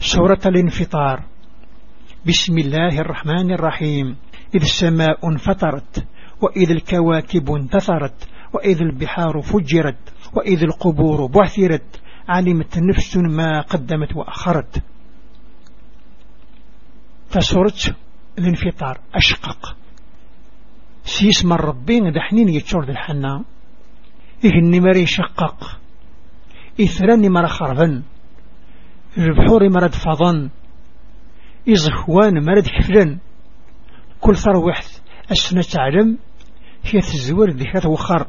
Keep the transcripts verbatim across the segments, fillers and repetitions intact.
سورة الانفطار. بسم الله الرحمن الرحيم. إذ السماء انفطرت وإذ الكواكب انتثرت وإذ البحار فجرت وإذ القبور بعثرت علمت نفس ما قدمت وأخرت. فسورة الانفطار أشقق سيس من ربين دحنين يتشور ذي الحنا إهني مري شقق إثراني مر خربا البحور مرد فضن إزخوان مرد كفلن كل ثروحث أسنة تعلم هي تزور ذكرة وخر.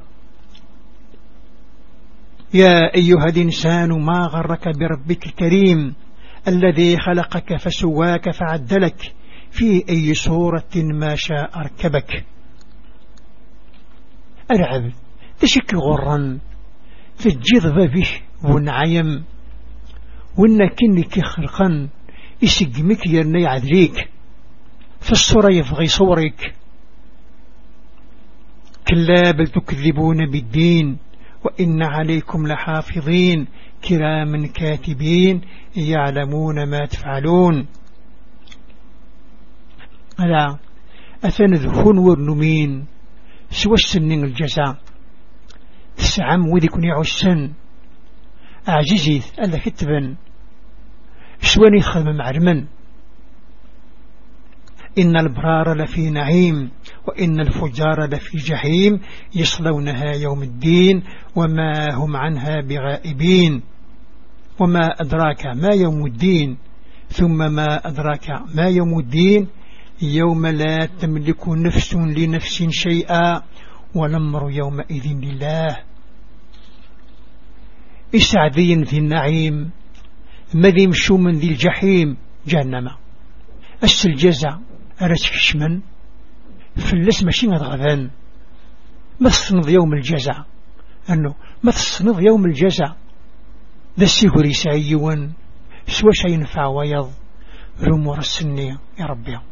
يا أيها الإنسان ما غرك بربك الكريم الذي خلقك فسواك فعدلك في أي صورة ما شاء أركبك. العبد تشك غرا تجذب به ونعيم ونكنك خلقا يسقمك يرني عذريك فالصورة يفغي صورك. كلا بل تكذبون بالدين وإن عليكم لحافظين كراما كاتبين يعلمون ما تفعلون. ألا أثنذهون ورنمين سوى السن الجزاء تسعم وذكني عسن أعجزيث ألا كتبا سواني خدم معرما. إن البرار لفي نعيم وإن الفجار لفي جحيم يصلونها يوم الدين وما هم عنها بغائبين. وما أدراك ما يوم الدين ثم ما أدراك ما يوم الدين يوم لا تملك نفس لنفس شيئا والأمر يومئذ لله. إسعدي ذي النعيم مذي مشو من ذي الجحيم جهنم. أس الجزع أرسك شمن فلس ماشين غذان ما تصنض يوم الجزع أنه ما تصنض يوم الجزع ذا السيهري سعيوان سوى شيء ينفع ويض رمور السنية يا ربي.